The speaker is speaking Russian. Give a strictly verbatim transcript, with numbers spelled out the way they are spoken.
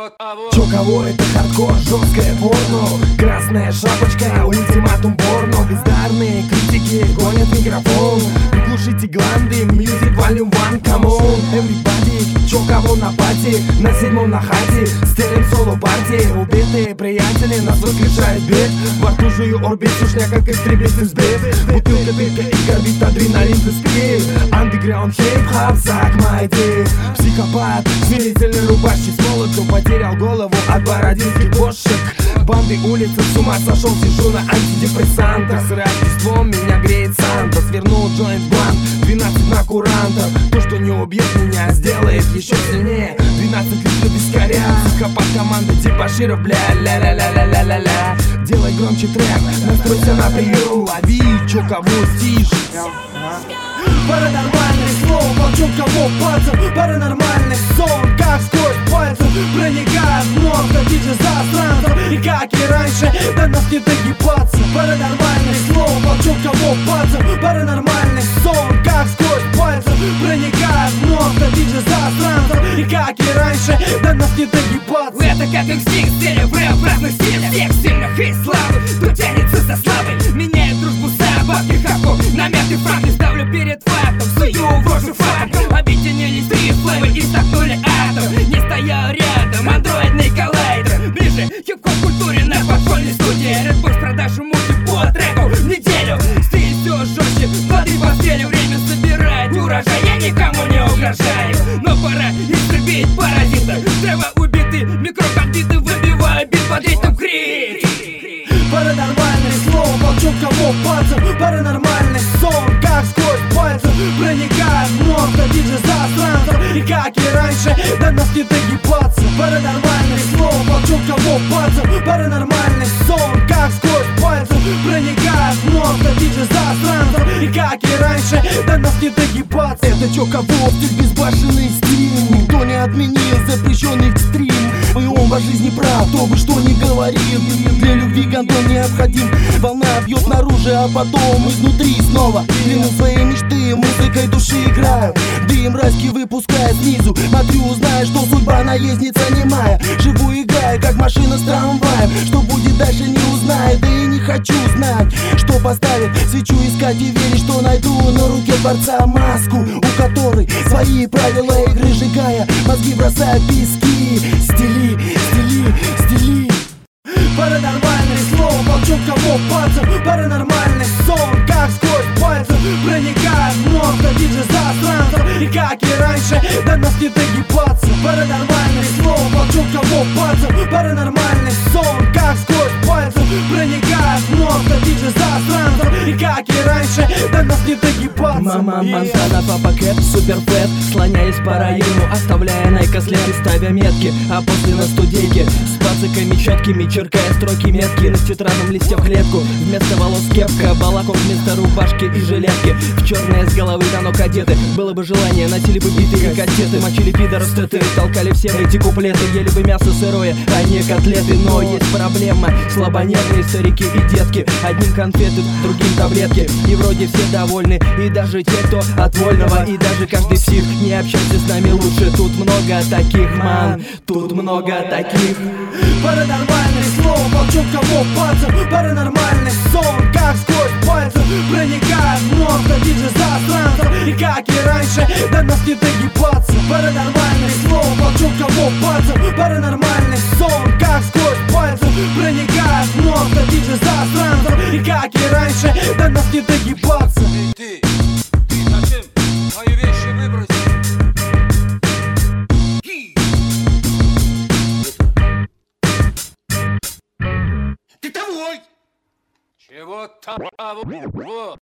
того. Чё кого это хардкор, жесткое порно, красная шапочка, ультиматум порно. Бездарные критики гонят микрофон. Приглушите гланды, music volume one, come on. Everybody, чё кого на пати, на седьмом на хате, стелим соло партии. Убитые приятели нас воскрешает бед. Во рту жую орбит, сушня как истребитель сбит. Бутылка дырка и горбит адреналин ты спит. Андеграунд хип-хоп, сак май дик. Психопат, смирительный рубашки с молоту, потерял голову от бородинских бошек. Банды улицы, с ума сошел, сижу на антидепрессантах. С Рождеством меня греет Санта. Свернул джойнт блант, двенадцать на курантов. То, что не убьет меня, сделает еще сильнее. Двенадцать лет без коря. Психопат команда дебоширов, бля, ля-ля-ля-ля-ля-ля-ля. Делай громче трек, настройся на прием. Лови, чё кого стишь. Паранормальный слов, молчу кого пальцем. Паранормальный сон, как сквозь пальцев проникает в мозг, диджей засранцев. И как и раньше, до нас не догибаться. Паранормальный слов, молчу кого пальцем. Паранормальный сон, как сквозь пальцев проникает в мозг, диджей засранцев. И как и раньше, до нас не догибаться. Это как инстинкт, стиля в рэп, в разных стилях. Всех сильных и слабых, кто тянется за славой. Меняет дружбу собаки, хаку, намет и франки. Ставлю перед фактом, сую в рожу факт. Объединились три флейвы и столкнули атом. Не стоял рядом, андроидный коллайдер. Ближе хип-хоп культуре на подпольной студии. Редбокс продажу музыки по треку в неделю. Стиль все жестче, плоды по стилю. Время собирать урожай, я никому не угрожаю. Но пора истребить паразита. Древо убиты, микрокандиты выбивают бит под ритм крик. Паранормальный слов, молчу кого пальцем. Паранормальный сон, как сквозь пальцев проникает в мозг, диджей засранцев. И как и раньше, до нас не догибаться. Паранормальный слов, молчу кого пальцем. Паранормальный сон, как сквозь пальцев проникает в мозг, диджей засранцев. И как и раньше, до нас не догибаться. Это чё кого, стиль безбашенный стиль. Никто не отменил запрещенный стрим. И он по жизни прав, кто бы что ни говорил. Для любви гандон необходим. Волна бьет наружу, а потом изнутри снова. Длину своей мечты, музыкой души играю. Дым райский выпуская снизу. Смотрю, знаю, что судьба наездница немая. Живу играя, как машина с трамваем. Что будет дальше, не узнаю, да и не хочу знать. Что поставит, свечу искать и верить, что найду на руке борца маску, у которой свои правила игры сжигая, мозги бросая пески. Стили, стили, стили. Паранормальный слов, молчу кого пальцем. Паранормальный сон, как сквозь пальцев проникает в мозг, диджей засранцев. И как и раньше, до нас не догибаться. Паранормальный слов, молчу кого пальцем. Паранормальный сон, как сквозь пальцев проникает в мозг, диджей засранцев. И как и раньше, до нас не догибаться. Мама Монтана, папа Кэп, суперфэт. Слоняясь по району, оставляя найкоследы, ставя метки. А после на студейке с пациками четкими, черкая строки метки. На тетрадном листе в клетку, вместо волос кепка, балаков вместо рубашки и жилетки. В черное с головы дано кадеты. Было бы желание, носили бы биты как кассеты. Мочили пидоров стеты, толкали все эти куплеты. Ели бы мясо сырое, а не котлеты. Но есть проблема, слабонервные старики и детки. Одним конфеты, другим таблетки. И вроде все довольны, и даже те, кто от вольного. И даже каждый псих, не общайся с нами лучше. Тут много таких, ман, тут много таких. Паранормальный слов, молчу кого пальцем. Паранормальный сон, как сквозь пальцев проникает в мозг, диджей засранцев. И как и раньше, до нас не догибаться. Паранормальный слов, молчу кого пальцем. Паранормальный сон, как сквозь пальцев проникает в мозг, диджей засранцев. И как и раньше, до нас не догибаться. Ты, ты зачем мои вещи выбросил? Ты того! Чего там?